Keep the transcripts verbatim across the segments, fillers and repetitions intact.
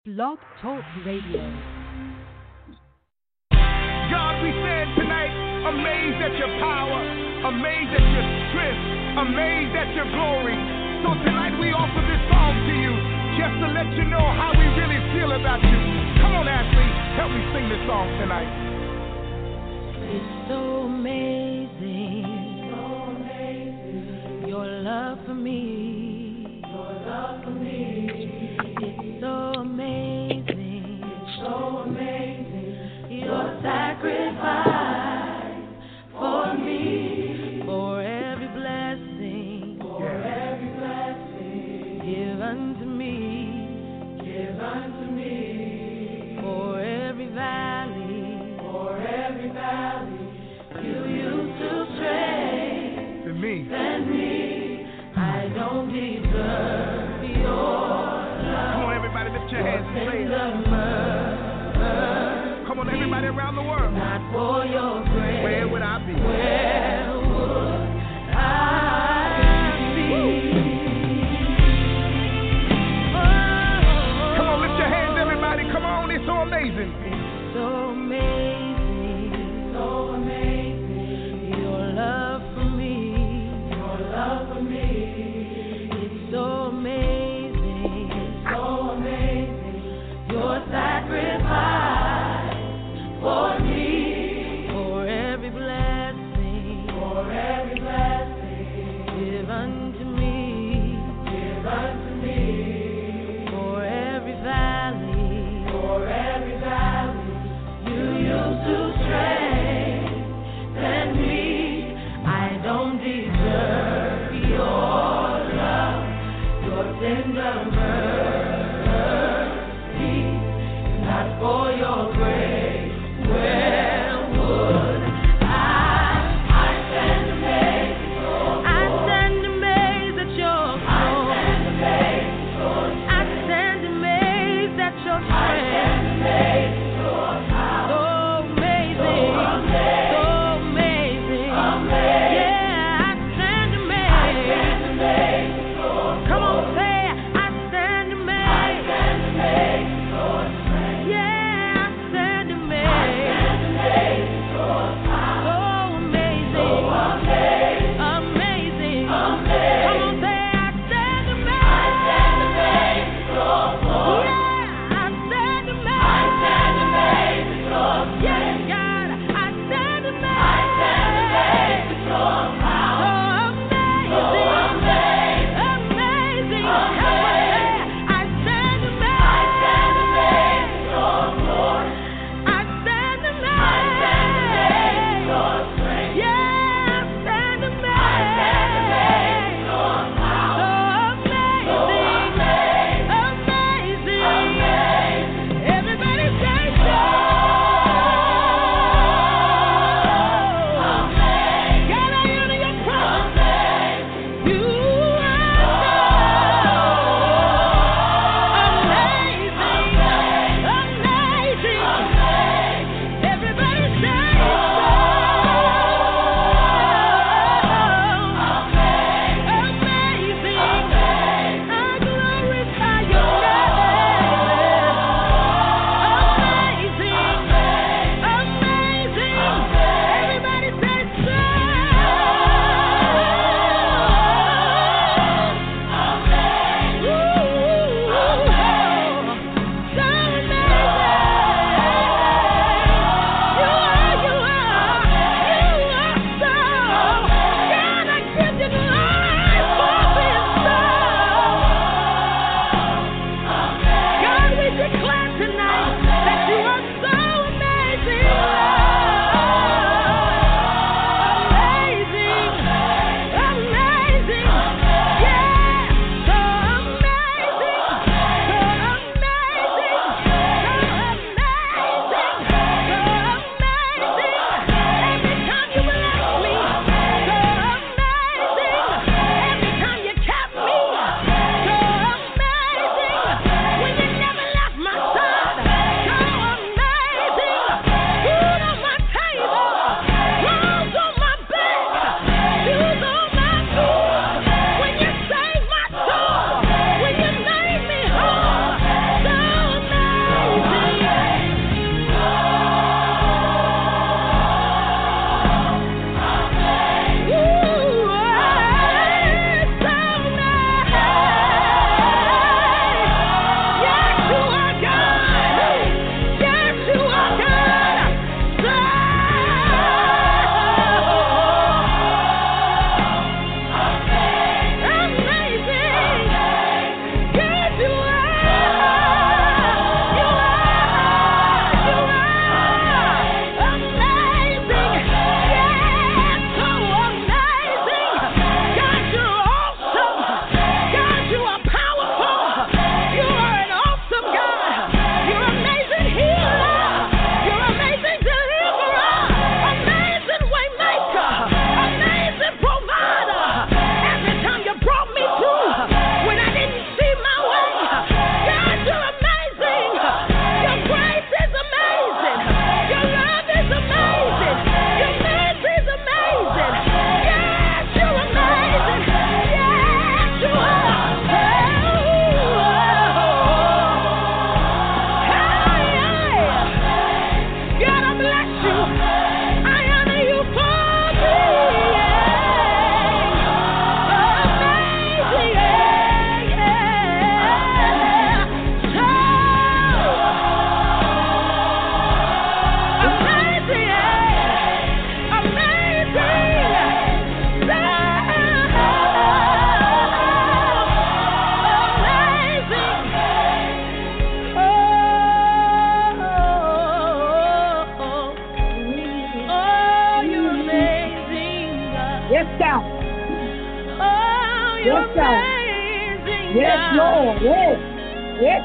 Blog Talk Radio. God, we stand tonight amazed at your power, amazed at your strength, amazed at your glory. So tonight we offer this song to you just to let you know how we really feel about you. Come on, Ashley, help me sing this song tonight. It's so amazing, so amazing, your love for me, your love for me. It's so amazing, it's so amazing, your sacrifice for me, for every blessing, for every blessing, give unto me, give unto me, for every valley, for every valley, you used to stray, To me. and me, I don't deserve your Come on, everybody, lift your hands and say it. mercy. Come on, everybody around the world. Not for your grace. Where would I be? Where would I be? Oh, Come on, lift your hands, everybody. Come on, it's so amazing. it's so amazing, so amazing. Your love for me, your love for me. It's so amazing, so amazing. Your sacrifice for me, for every blessing, for every blessing, give unto me, give unto me, for every valley, for every valley, Yes, Lord. Yes. Yes,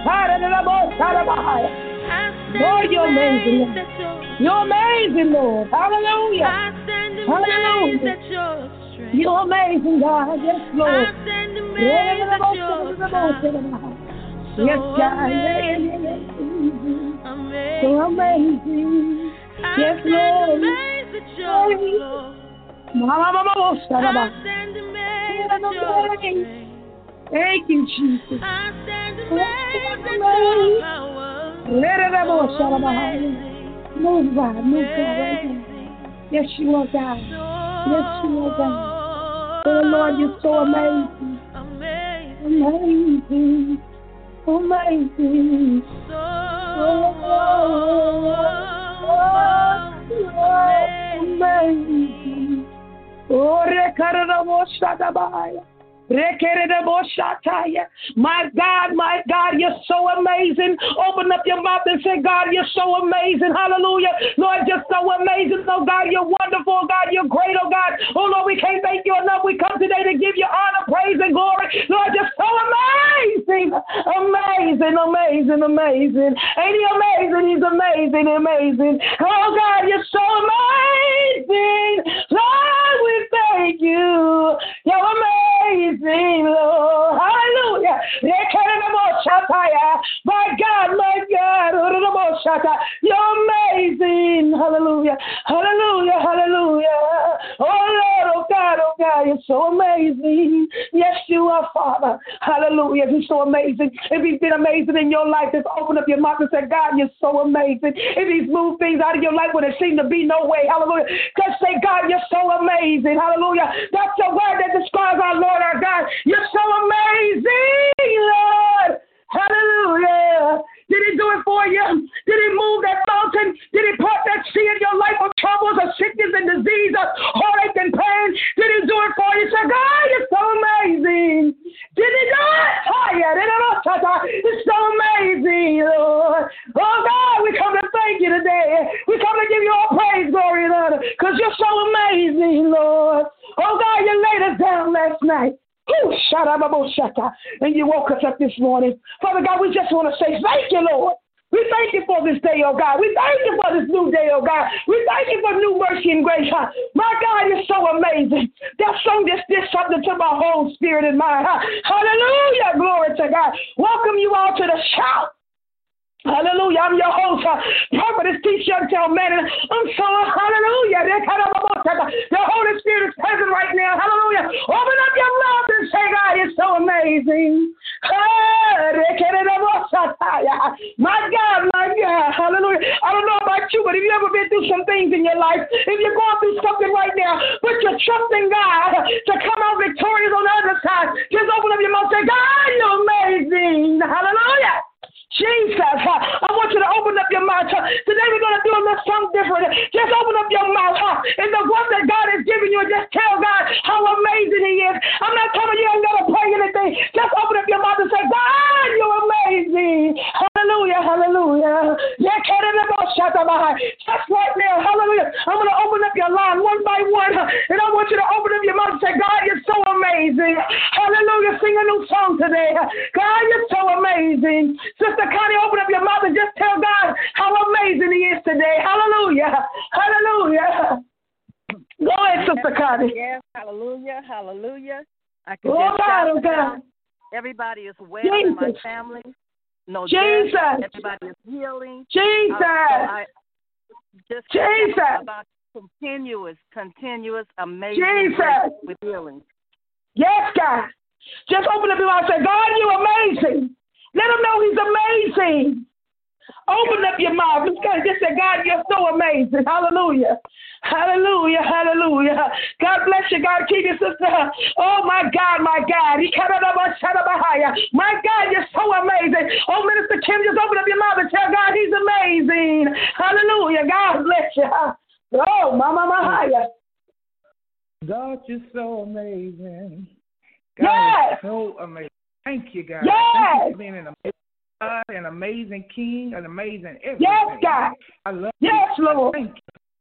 Lord, you're amazing. Lord. You're amazing, Lord. Hallelujah. Hallelujah. You're amazing, God. Yes, Lord. Yes, God. So amazing. Yes, Lord. Mama, mama, mama. Thank you, Jesus. Move, God. Move, God. Yes, you are, God. Yes, you are, God. Oh, Lord, you're so amazing. Amazing. Amazing. Oh, amazing. Oh, my God, my God, you're so amazing. Open up your mouth and say, God, you're so amazing. Hallelujah. Lord, you're so amazing. Oh, God, you're wonderful. God, you're great. Oh, God. Oh, Lord, we can't thank you enough. We come today to give you honor, praise, and glory. Lord, you're so amazing. Amazing, amazing, amazing. Ain't he amazing? He's amazing, amazing. Oh, God, you're so amazing. Lord, we thank you. You're amazing, Lord. Hallelujah. My God, my God. You're amazing. Hallelujah. Hallelujah. Hallelujah. Oh, Lord, oh, God, oh, God, you're so amazing. Yes, you are, Father. Hallelujah. He's so amazing. If he's been amazing in your life, just open up your mouth and say, God, you're so amazing. If he's moved things out of your life where there seemed to be no way, hallelujah, just say, God, you're so amazing. Hallelujah. That's the word that describes our Lord, our God. You're so amazing, Lord. Hallelujah. Did he do it for you? Did he move that mountain? Did he part that sea in your life of troubles, of sickness and disease, of heartache and pain? Did he do it for you? Say, God, you're so amazing. Did he do it? It's so amazing, Lord. Oh, God, we come to thank you today. We come to give you all praise, glory, and honor, because you're so amazing, Lord. Oh, God, you laid us down last night. Ooh, and you woke us up this morning. Father God, we just want to say thank you, Lord. We thank you for this day, oh God. We thank you for this new day, oh God. We thank you for new mercy and grace, huh? My God, you're so amazing. That song just did something to my whole spirit and mind, huh? Hallelujah, glory to God. Welcome you all to the shout. Hallelujah. I'm your host, uh, prophetess teacher, tell man. I'm so hallelujah. The Holy Spirit is present right now. Hallelujah. Open up your mouth and say, God, you're so amazing. My God, my God. Hallelujah. I don't know about you, but if you ever been through some things in your life, if you're going through something right now, put your trust in God to come out victorious on the other side. Just open up your mouth and say, God, you're amazing. Hallelujah. Jesus, I want you to open up your mouth. Today we're going to do a little something different. Just open up your mouth. And the one that God has given you, just tell God how amazing he is. I'm not telling you you ain't got to pray anything. Just open up your mouth and say, God, you're amazing. Hallelujah, hallelujah. Just right now, hallelujah. I'm going to open up your line one by one. And I want you to open up your mouth and say, God, you're so amazing. Hallelujah. Sing a new song today. God, you're so amazing. Sister Connie, open up your mouth and just tell God how amazing he is today. Hallelujah. Hallelujah. Go ahead, Sister Connie. Yes, hallelujah, hallelujah. I can oh, just God, oh, God. Everybody is well Jesus. in my family. No Jesus. death. Everybody is healing. Jesus. Uh, so I just Jesus. About continuous, continuous, amazing Jesus. with healing. Yes, God. Just open up your mouth and say, God, you're amazing. Let him know he's amazing. Open up your mouth. Just say, God, you're so amazing. Hallelujah. Hallelujah. Hallelujah. God bless you. God keep you, sister. Oh, my God, my God. My God, you're so amazing. Oh, Minister Kim, just open up your mouth and tell God he's amazing. Hallelujah. God bless you. Oh, Mama Mahaya. God, you're so amazing. God yes. is so amazing. Thank you, God. Yes. Thank you for being an amazing God, an amazing King, an amazing everything. Yes, God. I love yes, you. Lord. Thank you.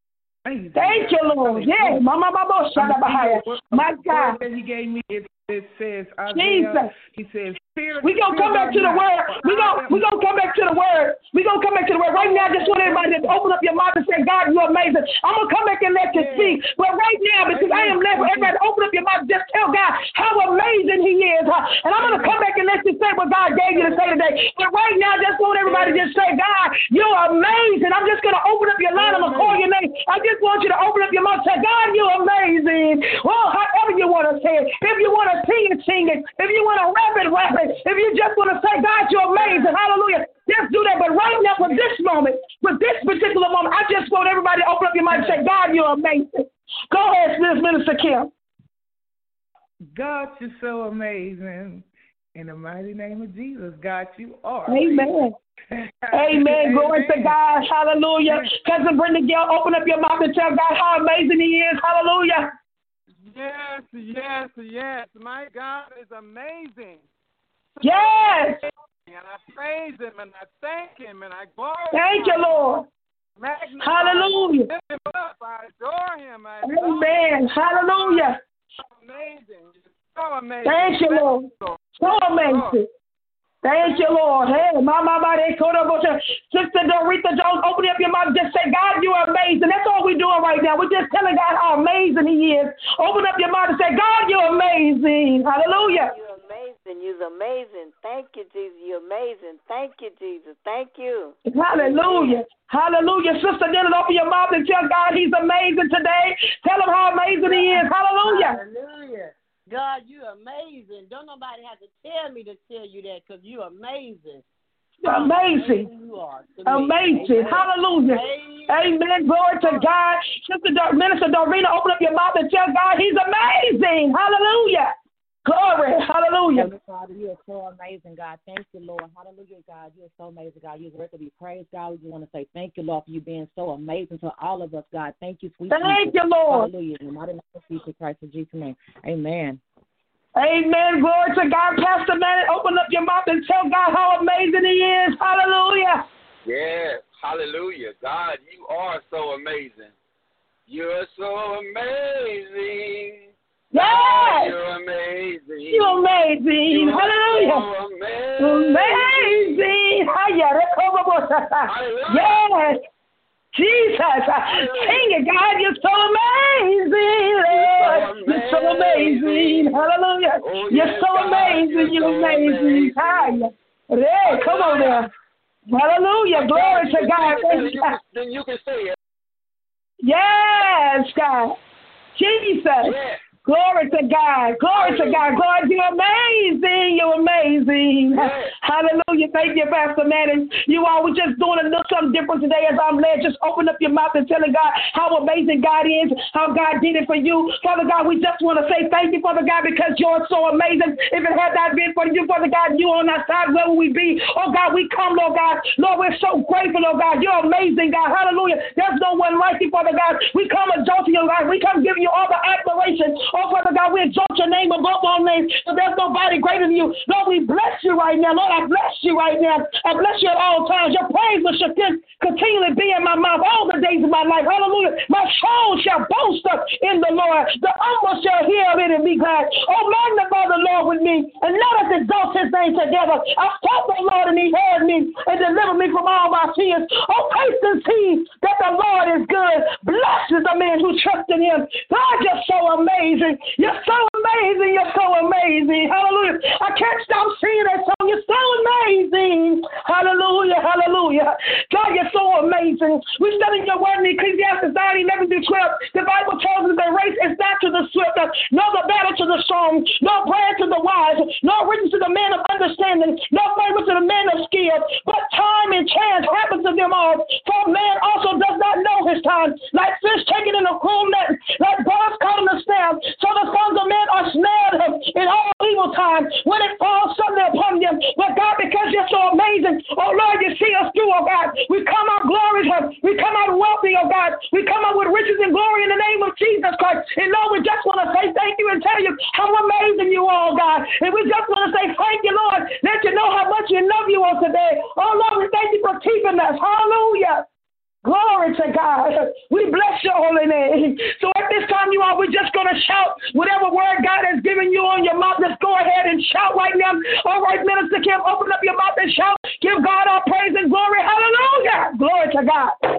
Amazing, Thank you, God. Lord. Yeah, Mama Babo Shada Bahaya. My God. That he gave me, it, it says, Jesus. Isaiah, he says, fear, We gonna come back to the word. We gonna we gonna come back to the word. We gonna come back to the word. Right now, I just want everybody to open up your mouth and say, God, you're amazing. I'm gonna come back and let you speak. But right now, because I am led for everybody to open up your mouth and just tell God how amazing he is. Huh? And I'm gonna come back and let you say what God gave you to say today. But right now, I just want everybody to just say, God, you're amazing. I'm just gonna open up your line. I'm gonna call your name. I just want you to open up your mouth and say, God, you're amazing. Well, however you want to say it. If you want to sing it, sing it. If you want to rap it, rap it. If you just want to say, God, you're amazing, hallelujah, just do that. But right now, for this moment, for this particular moment, I just want everybody to open up your mind and say, God, you're amazing. Go ahead, Minister Kim. God, you're so amazing. In the mighty name of Jesus, God, you are. Amen. Amen. Glory to God. Hallelujah. Cousin Brenda Gill, open up your mouth and tell God how amazing he is. Hallelujah. Yes, yes, yes. My God is amazing. Yes. And I praise him and I thank him and I glorify Thank you, Lord. Magnify Hallelujah. him, lift him up. I adore him. I Amen. Hallelujah. Amazing. So amazing. Thank you, Lord. So amazing. Thank you, Lord. Hey, my, my, my, they caught up. Sister Dorita Jones, open up your mouth and just say, God, you are amazing. That's all we're doing right now. We're just telling God how amazing he is. Open up your mouth and say, God, you're amazing. Hallelujah. You're amazing. You're amazing. Thank you, Jesus. You're amazing. Thank you, Jesus. Thank you. Hallelujah. Hallelujah. Sister Dylan, open your mouth and tell God he's amazing today. Tell him how amazing he is. Hallelujah. Hallelujah. God, you're amazing. Don't nobody have to tell me to tell you that because you're amazing. Amazing. amazing you are. Amazing. Amen. Hallelujah. Amen. Amen. Glory to God. Sister Do- Minister Dorina, open up your mouth and tell God he's amazing. Hallelujah. Glory. Hallelujah. Heavenly Father, you are so amazing, God. Thank you, Lord. Hallelujah, God. You are so amazing, God. You're worth to be praised, God. We want to say thank you, Lord, for you being so amazing to all of us, God. Thank you, sweet Thank Jesus. you, Lord. Hallelujah. In the mighty name of Jesus Christ, in Jesus' name. Amen. Amen. Glory to God. Pastor Man, open up your mouth and tell God how amazing he is. Hallelujah. Yes. Hallelujah. God, you are so amazing. You're so amazing. Yes. You're amazing. You're amazing. You're Hallelujah. So amazing. Amazing. Hallelujah. Yes. Jesus. Sing it, God. You're so amazing, Lord. You're so amazing. Hallelujah. Oh, You're yes, so God. amazing. You're You're so amazing. amazing. Hey, come on there. Hallelujah. Glory to God. Then you, can, then you can say it. Yes, God. Jesus. Yes. Glory to God. Glory to God. God, you're amazing. You're amazing. Yes. Hallelujah. Thank you, Pastor Manning. You all were just doing a little something different today as I'm led. Just open up your mouth and telling God how amazing God is, how God did it for you. Father God, we just want to say thank you, Father God, because you're so amazing. If it had not been for you, Father God, you on our side, where would we be? Oh, God, we come, Lord God. Lord, we're so grateful, Lord God. You're amazing, God. Hallelujah. There's no one like you, Father God. We come exalting you, God. We come giving you all the admiration. Oh, Father God, we exalt your name above all names. So there's nobody greater than you. Lord, we bless you right now. Lord, I bless you right now. I bless you at all times. Your praise will continually be in my mouth all the days of my life. Hallelujah. My soul shall boast up in the Lord. The humble shall hear of it and be glad. Oh, magnify the Lord with me, and let us exalt his name together. I sought the Lord, and he heard me and delivered me from all my fears. Oh, taste and see that the Lord is good. Blessed is the man who trusts in him. God, you're so amazing. You're so amazing. You're so amazing. Hallelujah. I can't stop singing that song. You're so amazing. Hallelujah. Hallelujah. God, you're so amazing. We study your word in Ecclesiastes nine, eleven through twelve. The Bible tells us the race is not to the swift, nor the battle to the strong, nor bread to the wise, nor riches to the man of understanding, nor favor to the man of skill. But time and chance happen to them all. For man also does not know his time. Like fish taken in a cruel net, like birds caught in a snare. So the sons of men are snared in all evil time when it falls suddenly upon them. But God, because you're so amazing, oh Lord, you see us through, oh God. We come out glorious, we come out wealthy, oh God. We come out with riches and glory in the name of Jesus Christ. And Lord, we just want to say thank you and tell you how amazing you are, oh God. And we just want to say thank you, Lord. Let you know how much we love you on today. Oh Lord, we thank you for keeping us. Hallelujah. Glory to God. We bless your holy name. So at this time, you all, we're just going to shout whatever word God has given you on your mouth. Let's go ahead and shout right now. All right, Minister Kim, open up your mouth and shout. Give God all praise and glory. Hallelujah. Glory to God.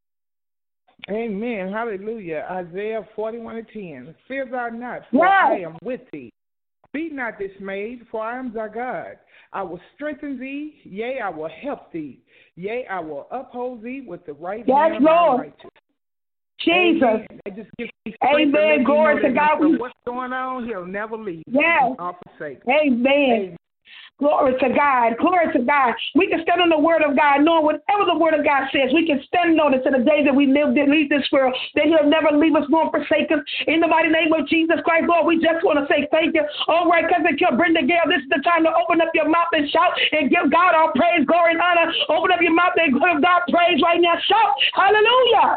Amen. Hallelujah. Isaiah forty-one and ten. Fear thou not, for yes. I am with thee. Be not dismayed, for I am thy God. I will strengthen thee, yea, I will help thee. Yea, I will uphold thee with the right yes, hand of Lord. my righteous. Jesus. Amen. Just give me Amen. Glory to God. No what's going on? He'll never leave. Yes. Or forsake. Amen. Amen. Glory to God. Glory to God. We can stand on the word of God, knowing whatever the word of God says. We can stand on it to the day that we live, that leave this world, that he'll never leave us nor forsake us. In the mighty name of Jesus Christ, Lord, we just want to say thank you. All right, cousin Kim, Brenda Gale, this is the time to open up your mouth and shout and give God all praise, glory, and honor. Open up your mouth and give God praise right now. Shout, hallelujah.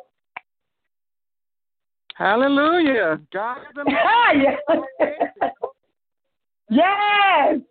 Hallelujah. God is amazing. Yes.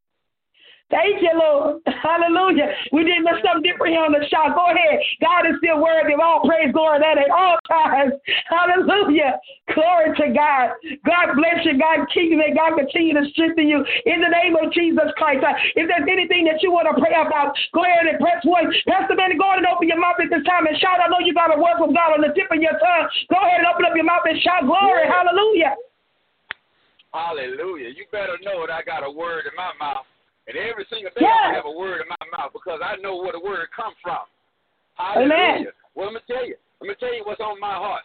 Thank you, Lord. Hallelujah. We did miss something different here on the shout. Go ahead. God is still worthy of all praise, glory, that at all times. Hallelujah. Glory to God. God bless you. God keep you. May God continue to strengthen you in the name of Jesus Christ. Uh, if there's anything that you want to pray about, go ahead and press one. Pastor Benny, go ahead and open your mouth at this time and shout. I know you got a word from God on the tip of your tongue. Go ahead and open up your mouth and shout glory. Yeah. Hallelujah. Hallelujah. You better know that I got a word in my mouth. And every single day yes. I have a word in my mouth because I know where the word comes from. Hallelujah. Amen. Well, let me tell you. Let me tell you what's on my heart.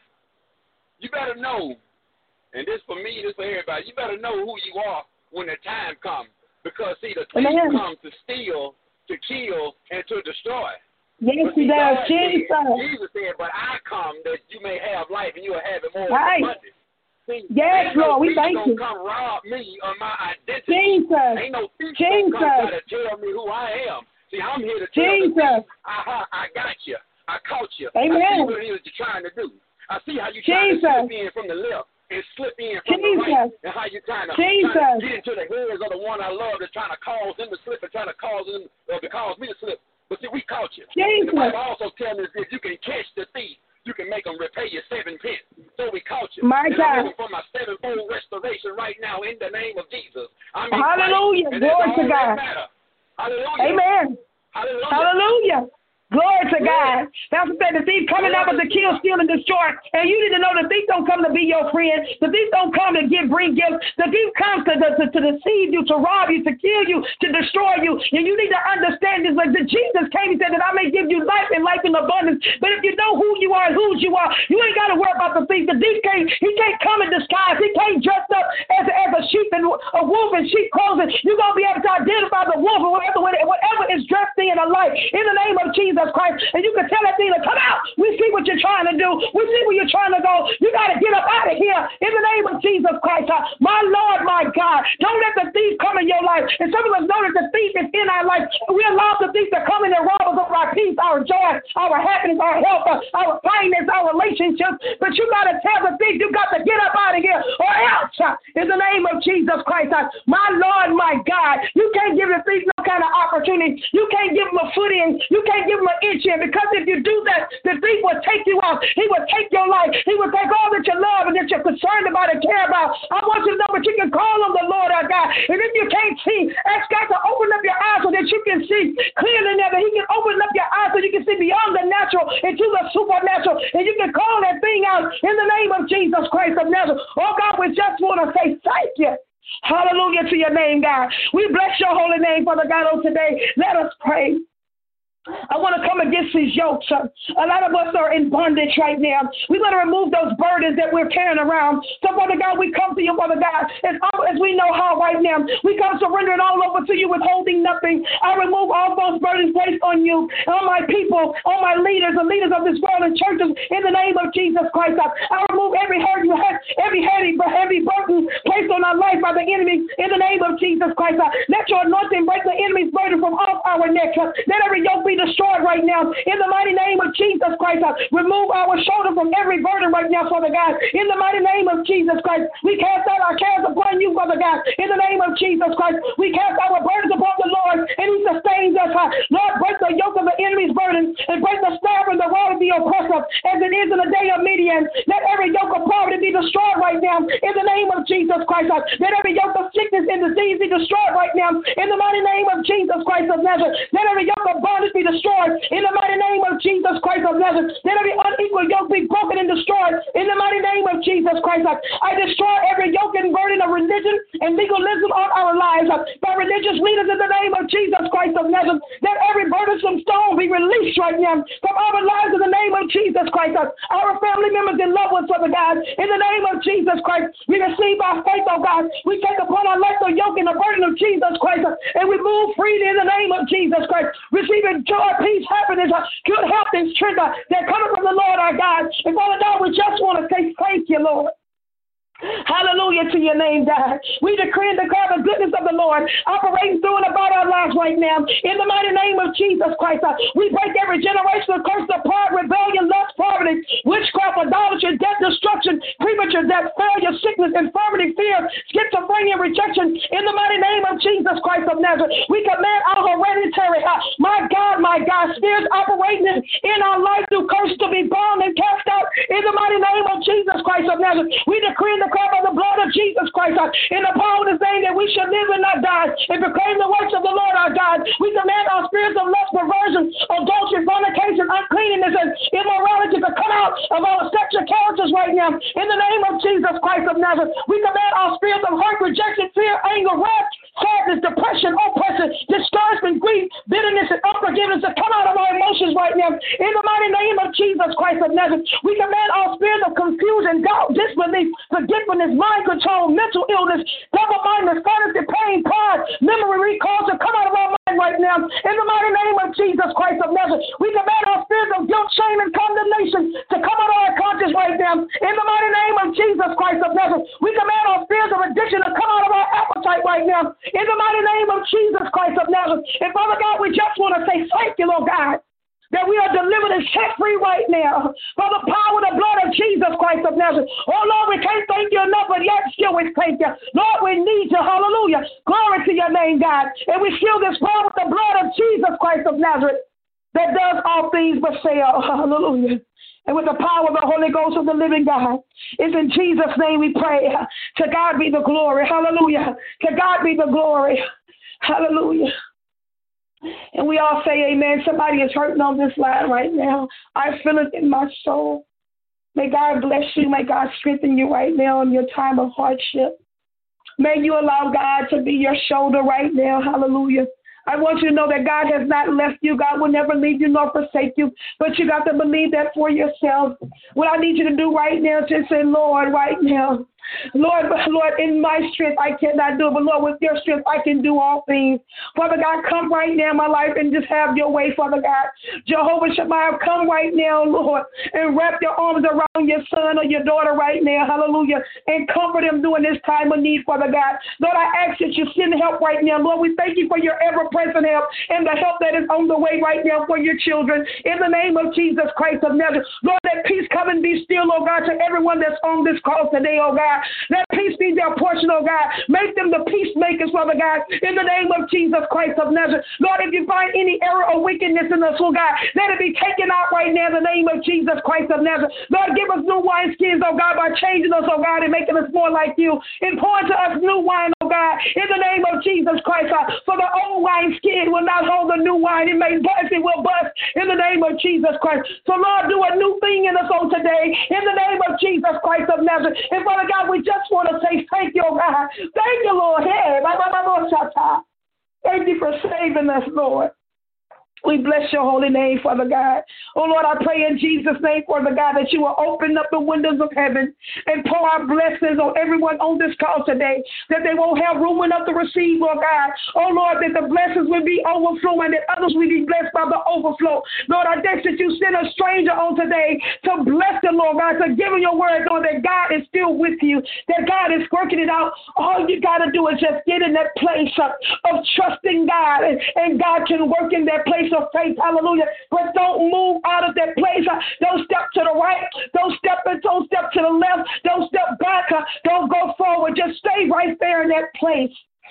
You better know, and this for me, this for everybody, you better know who you are when the time comes. Because, see, the thief comes to steal, to kill, and to destroy. Yes, he does. Jesus. Jesus said, but I come that you may have life and you will have it more right. abundant. See, yes, Lord, we thank you. Ain't no thief gonna come rob me of my identity. Jesus. Ain't no thief Jesus. gonna come try to tell me who I am. See, I'm here to tell Jesus. you, aha, I got you. I caught you. Amen. I see what it is you're trying to do. I see how you're trying Jesus. to slip in from the left and slip in from Jesus. the right, and how you're trying to, Jesus. trying to get into the heads of the one I love that's trying to cause them to slip and trying to cause them uh, to cause me to slip. But see, we caught you. Jesus. And the Bible also tells us if you can catch the thief, you can make them repay you seven pence. So we caught you. My and God. I'm looking for my sevenfold restoration right now in the name of Jesus. I'm Hallelujah. Glory to God. Hallelujah. Amen. Hallelujah. Hallelujah. Glory to God. Pastor said the thief coming out to kill, steal, and destroy. And you need to know the thief don't come to be your friend. The thief don't come to give, bring gifts. The thief comes to, to, to deceive you, to rob you, to kill you, to destroy you. And you need to understand this. Like the Jesus came and said that I may give you life and life in abundance. But if you know who you are and whose you are, you ain't got to worry about the thief. The thief can't, he can't come in disguise. He can't dress up as, as a sheep and a wolf in sheep clothing. You're going to be able to identify the wolf or whatever, whatever is dressed in a light. In the name of Jesus Christ, and you can tell that thing to come out. We see what you're trying to do. We see where you're trying to go. You got to get up out of here in the name of Jesus Christ. My Lord, my God, don't let the thief come in your life. And some of us know that the thief is in our life. We allow the thief to come in and rob us of our peace, our joy, our happiness, our health, our finance, our relationships. But you got to tell the thief, you got to get up out of here or else in the name of Jesus Christ. My Lord, my God, you can't give the thief no kind of opportunity. You can't give him a foot in. You can't give him an inch in, because if you do that, the thief will take you out. He will take your life. He will take all that you love and that you're concerned about and care about. I want you to know that you can call on the Lord our God. And if you can't see, ask God to open up your eyes so that you can see clearly now, that he can open up your eyes so you can see beyond the natural into the supernatural. And you can call that thing out in the name of Jesus Christ of Nazareth. Oh God, we just want to say thank you. Hallelujah to your name, God. We bless your holy name, Father God, on today. Let us pray. I want to come against these yokes. A lot of us are in bondage right now. We got to remove those burdens that we're carrying around. So, Father God, we come to you, Father God, as, as we know how right now. We come surrendering all over to you, withholding nothing. I remove all those burdens placed on you, on my people, on my leaders, the leaders of this world and churches, in the name of Jesus Christ. I remove every heavy, every heavy, heavy burden placed on our life by the enemy, in the name of Jesus Christ. Let your anointing break the enemy's burden from off our neck. Let every yoke be destroyed right now in the mighty name of Jesus Christ. Uh, remove our shoulder from every burden right now, Father God, in the mighty name of Jesus Christ. We cast out our cares upon you, Father God, in the name of Jesus Christ. We cast our burdens upon the Lord, and he sustains us. Uh, Lord, break the yoke of the enemy's burden and break the snare and the rope of the oppressor as it is in the day of Midian. Let every yoke of poverty be destroyed right now in the name of Jesus Christ. Let every yoke of sickness and disease be destroyed right now in the mighty name of Jesus Christ of Nazareth. Let every yoke of bondage be destroyed in the mighty name of Jesus Christ of Nazareth. Let every unequal yoke be broken and destroyed in the mighty name of Jesus Christ. I destroy every yoke and burden of religion and legalism on our lives by religious leaders in the name of Jesus Christ of Nazareth. Let every burdensome stone be released right now from our lives in the name of Jesus Christ. Our family members and loved ones, Father God, in the name of Jesus Christ, we receive by faith, oh God. We take upon our life the yoke and the burden of Jesus Christ, and we move freely in the name of Jesus Christ, receiving joy, peace, happiness, good health, and strength that coming from the Lord our God. And Father God, we just want to say thank you, Lord. Hallelujah to your name, God. We decree and declare the goodness of the Lord operating through and about our lives right now. In the mighty name of Jesus Christ, uh, we break every generational curse of pride, rebellion, lust, poverty, witchcraft, idolatry, death, destruction, premature death, failure, sickness, infirmity, fear, schizophrenia, rejection. In the mighty name of Jesus Christ of Nazareth, we command our hereditary, uh, my God, my God, spirits operating in our life through curse to be bound and cast out. In the mighty name of Jesus Christ of Nazareth, we decree and declare by the blood of Jesus Christ uh, in the power of his name that we shall live and not die and proclaim the works of the Lord our God. We command our spirits of lust, perversion, adultery, fornication, uncleanness, and immorality to come out of our sexual characters right now. In the name of Jesus Christ of Nazareth, we command our spirits of hurt, rejection, fear, anger, wrath, sadness, depression, oppression, discouragement, grief, bitterness, and unforgiveness to come out of our emotions right now. In the mighty name of Jesus Christ of Nazareth, we command our spirits of confusion, doubt, disbelief, forgetfulness, mind control, mental illness, double-mindedness, fantasy, pain, pride, memory recall to come out of our mind right now. In the mighty name of Jesus Christ of Nazareth, we command our spirits of guilt, shame, and condemnation to come out of our conscience right now. In the mighty name of Jesus Christ of Nazareth, we command our spirits of addiction to come out of our appetite right now. In the mighty name of Jesus Christ of Nazareth. And Father God, we just want to say thank you, Lord God, that we are delivered and set free right now by the power of the blood of Jesus Christ of Nazareth. Oh, Lord, we can't thank you enough, but yet still we thank you. Lord, we need you. Hallelujah. Glory to your name, God. And we seal this prayer with the blood of Jesus Christ of Nazareth that does all things but fail. Hallelujah. And with the power of the Holy Ghost of the living God, it's in Jesus' name we pray. To God be the glory. Hallelujah. To God be the glory. Hallelujah. And we all say amen. Somebody is hurting on this line right now. I feel it in my soul. May God bless you. May God strengthen you right now in your time of hardship. May you allow God to be your shoulder right now. Hallelujah. I want you to know that God has not left you. God will never leave you nor forsake you. But you got to believe that for yourself. What I need you to do right now is just say, Lord, right now, Lord, Lord, in my strength, I cannot do it. But Lord, with your strength, I can do all things. Father God, come right now in my life and just have your way, Father God. Jehovah Shammah, come right now, Lord, and wrap your arms around your son or your daughter right now. Hallelujah. And comfort them during this time of need, Father God. Lord, I ask that you send help right now. Lord, we thank you for your ever-present help and the help that is on the way right now for your children. In the name of Jesus Christ of Nazareth. Lord, let peace come and be still, oh God, to everyone that's on this call today, oh God. Let peace be their portion, oh God. Make them the peacemakers, Father God, in the name of Jesus Christ of Nazareth. Lord, if you find any error or wickedness in us, oh God, let it be taken out right now in the name of Jesus Christ of Nazareth. Lord, give us new wineskins, oh God, by changing us, oh God, and making us more like you. And pour into us new wine, oh God, in the name of Jesus Christ. Uh, for the old wineskin will not hold the new wine. It may bust, it will bust in the name of Jesus Christ. So, Lord, do a new thing in us on today in the name of Jesus Christ of Nazareth. And Father God, we just want to say thank you, oh God. Thank you, Lord. Hey, thank you for saving us, Lord. We bless your holy name, Father God. Oh, Lord, I pray in Jesus' name, Father God, that you will open up the windows of heaven and pour out blessings on everyone on this call today, that they won't have room enough to receive, Lord God. Oh, Lord, that the blessings will be overflowing, that others will be blessed by the overflow. Lord, I ask that you send a stranger on today to bless them, Lord God, to give them your word, Lord, that God is still with you, that God is working it out. All you got to do is just get in that place of, of trusting God, and, and God can work in that place of faith, hallelujah. But don't move out of that place. Don't step to the right. Don't step in. Don't step to the left. Don't step back. Don't go forward. Just stay right there in that place.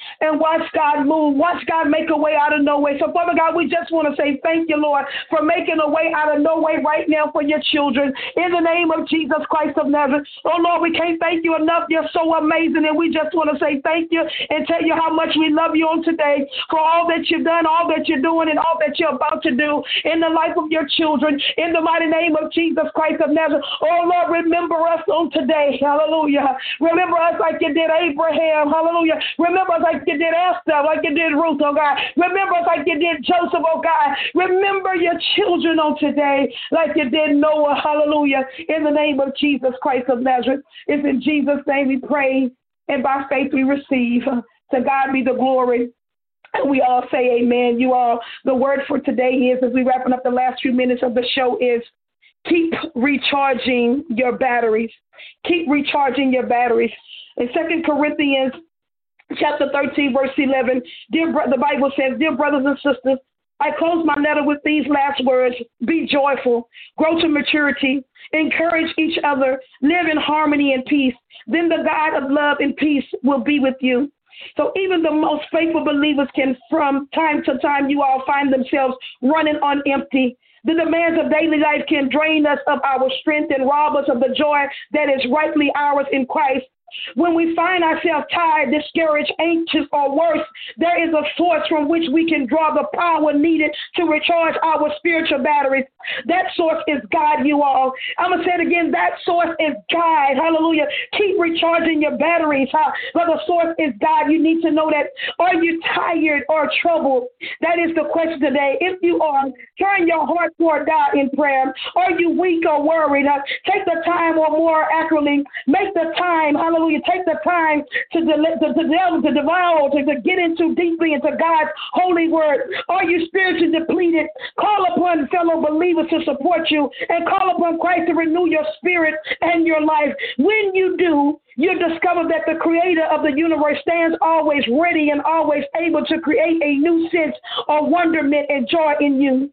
and watch God move. Watch God make a way out of no way. So, Father God, we just want to say thank you, Lord, for making a way out of no way right now for your children. In the name of Jesus Christ of Nazareth. Oh, Lord, we can't thank you enough. You're so amazing, and we just want to say thank you and tell you how much we love you on today for all that you've done, all that you're doing, and all that you're about to do in the life of your children. In the mighty name of Jesus Christ of Nazareth. Oh, Lord, remember us on today. Hallelujah. Remember us like you did Abraham. Hallelujah. Remember us like you did Esther, like you did Ruth, oh God. Remember us like you did Joseph, oh God. Remember your children on today like you did Noah. Hallelujah. In the name of Jesus Christ of Nazareth. It's in Jesus' name we pray, and by faith we receive. To God be the glory. And we all say amen. You all, the word for today is, as we wrapping up the last few minutes of the show, is keep recharging your batteries. Keep recharging your batteries. In Second Corinthians chapter thirteen, verse eleven, dear bro- the Bible says, dear brothers and sisters, I close my letter with these last words: be joyful, grow to maturity, encourage each other, live in harmony and peace. Then the God of love and peace will be with you. So even the most faithful believers can, from time to time, you all find themselves running on empty. The demands of daily life can drain us of our strength and rob us of the joy that is rightly ours in Christ. When we find ourselves tired, discouraged, anxious, or worse, there is a source from which we can draw the power needed to recharge our spiritual batteries. That source is God, you all. I'm going to say it again. That source is God. Hallelujah. Keep recharging your batteries. Huh? But the source is God. You need to know that. Are you tired or troubled? That is the question today. If you are, turn your heart toward God in prayer. Are you weak or worried? Huh? Take the time, or more accurately, make the time, hallelujah, take the time to, de- to, to delve, to devour, to, to get into deeply into God's holy word. Are you spiritually depleted? Call upon fellow believers to support you, and call upon Christ to renew your spirit and your life. When you do, you discover that the creator of the universe stands always ready and always able to create a new sense of wonderment and joy in you.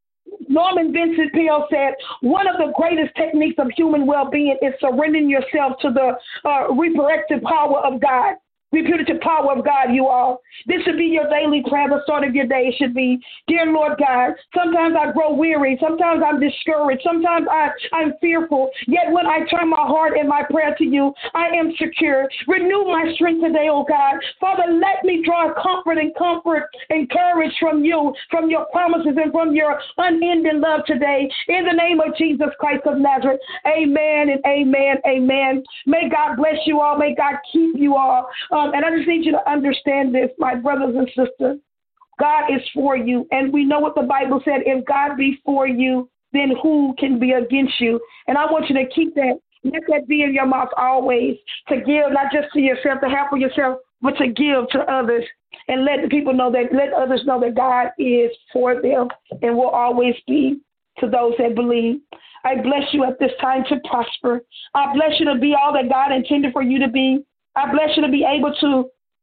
Norman Vincent Peale said, one of the greatest techniques of human well-being is surrendering yourself to the uh, reproductive power of God. Repudiative power of God, you all. This should be your daily prayer. The start of your day should be, dear Lord God, sometimes I grow weary. Sometimes I'm discouraged. Sometimes I, I'm fearful. Yet when I turn my heart and my prayer to you, I am secure. Renew my strength today, oh God. Father, let me draw comfort and comfort and courage from you, from your promises and from your unending love today. In the name of Jesus Christ of Nazareth, amen and amen, amen. May God bless you all. May God keep you all. Um, and I just need you to understand this, my brothers and sisters. God is for you. And we know what the Bible said. If God be for you, then who can be against you? And I want you to keep that. Let that be in your mouth always. To give, not just to yourself, to have for yourself, but to give to others. And let the people know that, let others know that God is for them and will always be to those that believe. I bless you at this time to prosper. I bless you to be all that God intended for you to be. I bless you to be able to,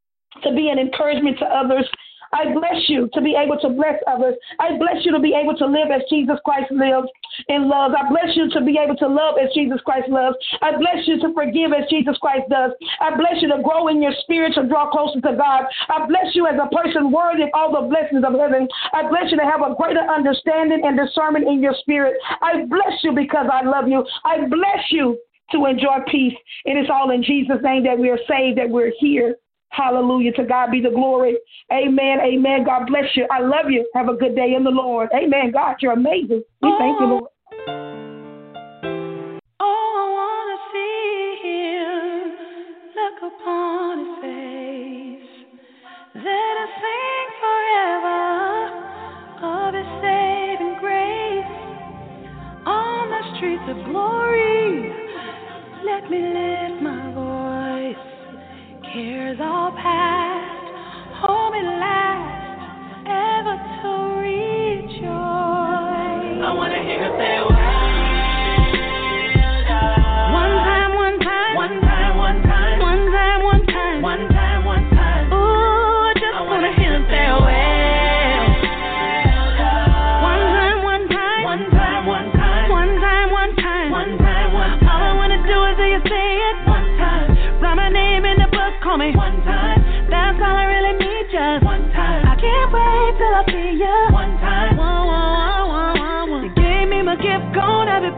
to be an encouragement to others. I bless you to be able to bless others. I bless you to be able to live as Jesus Christ lives and loves. I bless you to be able to love as Jesus Christ loves. I bless you to forgive as Jesus Christ does. I bless you to grow in your spirit, to draw closer to God. I bless you as a person worthy of all the blessings of heaven. I bless you to have a greater understanding and discernment in your spirit. I bless you because I love you. I bless you to enjoy peace. And it's all in Jesus' name that we are saved, that we're here. Hallelujah. To God be the glory. Amen. Amen. God bless you. I love you. Have a good day in the Lord. Amen. God, you're amazing. We oh. thank you, Lord. Oh, I want to see him look upon his face. Let us sing forever of his saving grace. On the streets of glory, let me lift my voice. Cares all past, home at last, ever to rejoice. I want to hear her say, well, one time, one time, one time, one time, one time, one time, one time, one time. Ooh, I just I want to hear her say, well, one time, one time, one time, one time, one time, one time, one time, one time. All I want to do is hear you say it one time. Write my name in the book, call me one time. That's all I really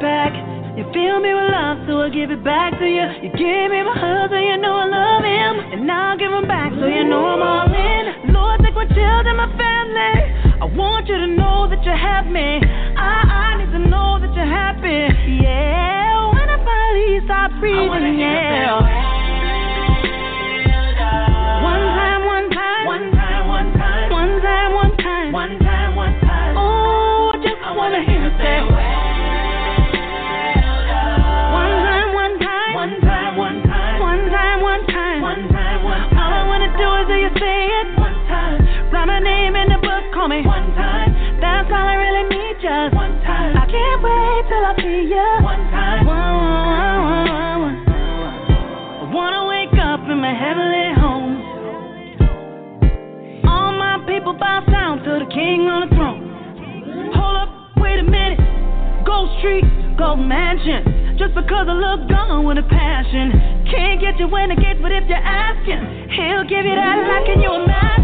back. You fill me with love, so I give it back to you. You give me my hug, so you know I love him. And I'll give him back, so you know I'm all in. Lord, take my children, my family. I want you to know that you have me. I, I need to know that you're happy. Yeah, when I finally stop breathing, yeah. One time, one time. One time, one time. One time, one time. One time, one time. Oh, I just I wanna hear you say. One time, one time. One time, one time. One time, one time. One time, one time. All I wanna do is hear you say it. One time. Write my name in the book, call me. One time. That's all I really need, just one time. I can't wait till I see you. One time. One, one, one, one. I wanna wake up in my heavenly home. All my people bow down to the King on the throne. Hold up, wait a minute. Gold Street, Gold Mansion. Just because I look gone with a passion. Can't get you when it gets, but if you're asking, he'll give you that. Like, can you imagine?